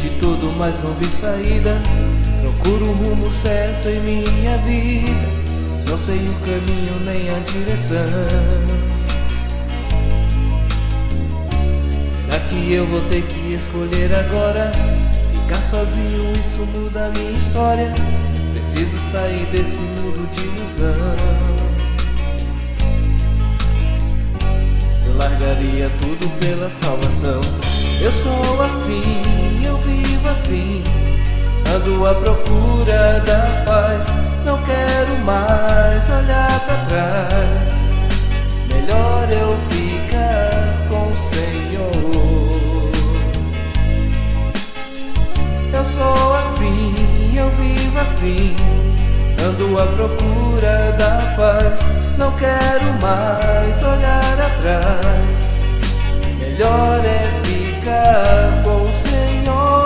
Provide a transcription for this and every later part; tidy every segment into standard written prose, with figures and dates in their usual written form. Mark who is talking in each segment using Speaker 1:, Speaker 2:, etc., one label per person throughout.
Speaker 1: de tudo, mas não vi saída. Procuro o rumo certo em minha vida, não sei o caminho nem a direção. Será que eu vou ter que escolher agora? Ficar sozinho, isso muda a minha história. Preciso sair desse mundo de ilusão. Eu largaria tudo pela salvação. Eu sou assim, eu vivo assim, ando à procura da paz. Não quero mais olhar pra trás, melhor eu ficar com o Senhor. Eu sou assim, eu vivo assim, ando à procura da paz. Não quero mais olhar atrás, melhor é ficar com o Senhor.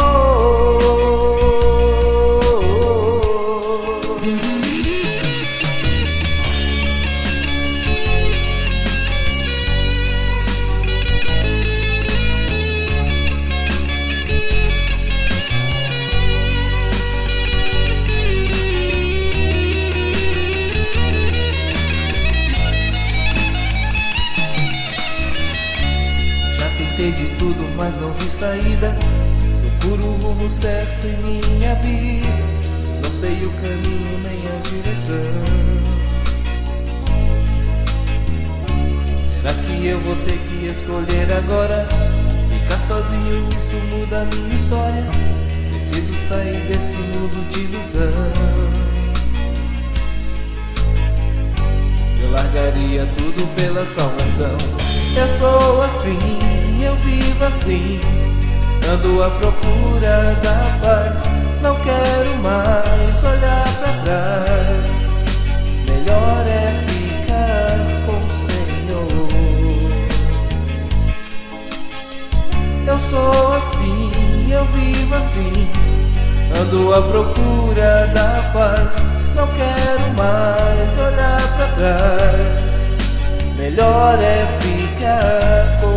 Speaker 1: De tudo, mas não vi saída. Procuro o rumo certo em minha vida, não sei o caminho nem a direção. Será que eu vou ter que escolher agora? Ficar sozinho, isso muda a minha história. Preciso sair desse mundo de ilusão. Eu largaria tudo pela salvação. Eu sou assim, eu vivo assim, ando à procura da paz. Não quero mais olhar pra trás, melhor é ficar com o Senhor. Eu sou assim, eu vivo assim, ando à procura da paz. Não quero mais olhar pra trás, melhor é ficar com